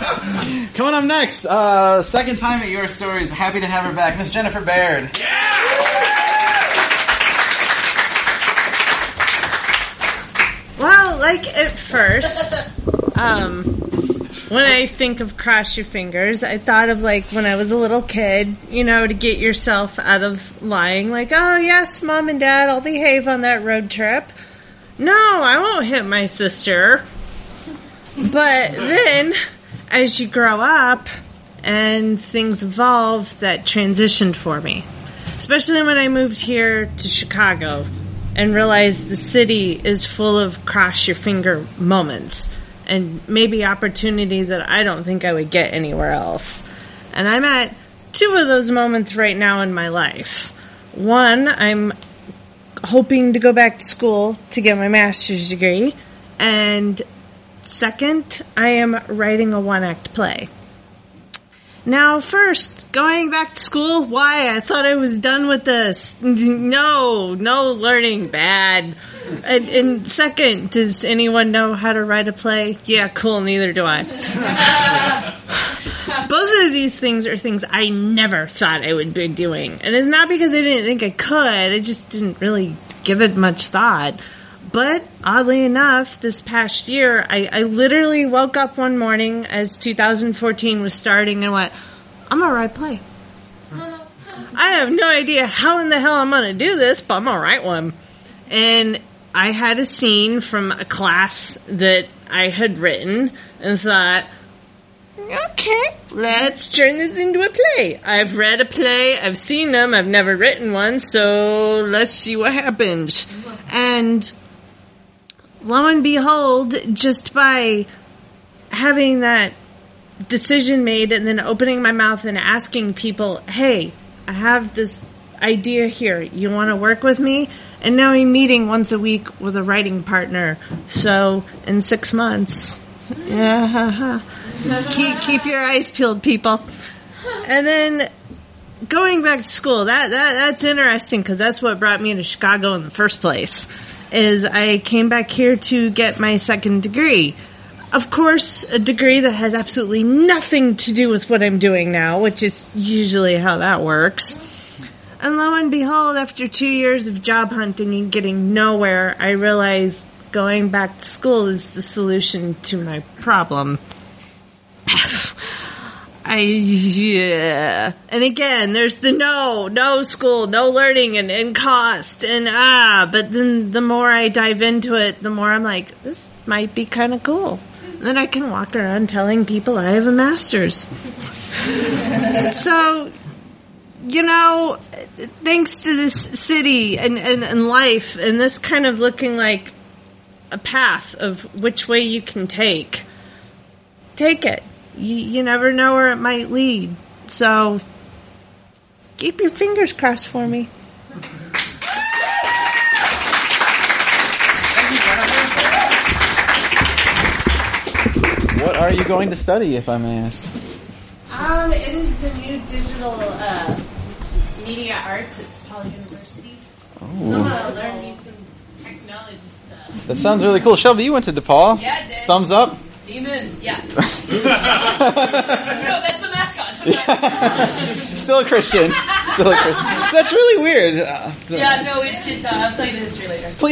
Coming up next, second time at Your Stories. Happy to have her back, Miss Jennifer Baird. Well, like at first, when I think of cross your fingers, I thought of like when I was a little kid, you know, to get yourself out of lying, like, oh yes, Mom and Dad, I'll behave on that road trip. No, I won't hit my sister. But then, as you grow up and things evolve, that transitioned for me. Especially when I moved here to Chicago and realized the city is full of cross-your-finger moments and maybe opportunities that I don't think I would get anywhere else. And I'm at two of those moments right now in my life. One, I'm hoping to go back to school to get my master's degree. And second, I am writing a one-act play. Now, first, going back to school, why? I thought I was done with this. No learning, bad. And second, does anyone know how to write a play? Yeah, cool, neither do I. Both of these things are things I never thought I would be doing. And it's not because I didn't think I could, I just didn't really give it much thought. But, oddly enough, this past year, I literally woke up one morning as 2014 was starting and went, I'm going to write a play. I have no idea how in the hell I'm going to do this, but I'm going to write one. And I had a scene from a class that I had written and thought, okay, let's turn this into a play. I've read a play, I've seen them, I've never written one, so let's see what happens. And lo and behold, just by having that decision made and then opening my mouth and asking people, hey, I have this idea here. You want to work with me? And now I'm meeting once a week with a writing partner. So in 6 months, keep your eyes peeled, people. And then going back to school, that's interesting because that's what brought me to Chicago in the first place. Is I came back here to get my second degree. Of course, a degree that has absolutely nothing to do with what I'm doing now, which is usually how that works. And lo and behold, after 2 years of job hunting and getting nowhere, I realized going back to school is the solution to my problem. And again, there's the no school, no learning and cost but then the more I dive into it, the more I'm like, this might be kind of cool. And then I can walk around telling people I have a master's. So, you know, thanks to this city and life and this kind of looking like a path of which way you can take it. You never know where it might lead. So, keep your fingers crossed for me. What are you going to study, if I may ask? It is the new digital media arts at Paul University. So I'm going to learn me some technology stuff. That sounds really cool. Shelby, you went to DePaul. Yeah, I did. Thumbs up? Demons, yeah. No, that's the mascot. Still a Christian. That's really weird. Yeah, no, I'll tell you the history later.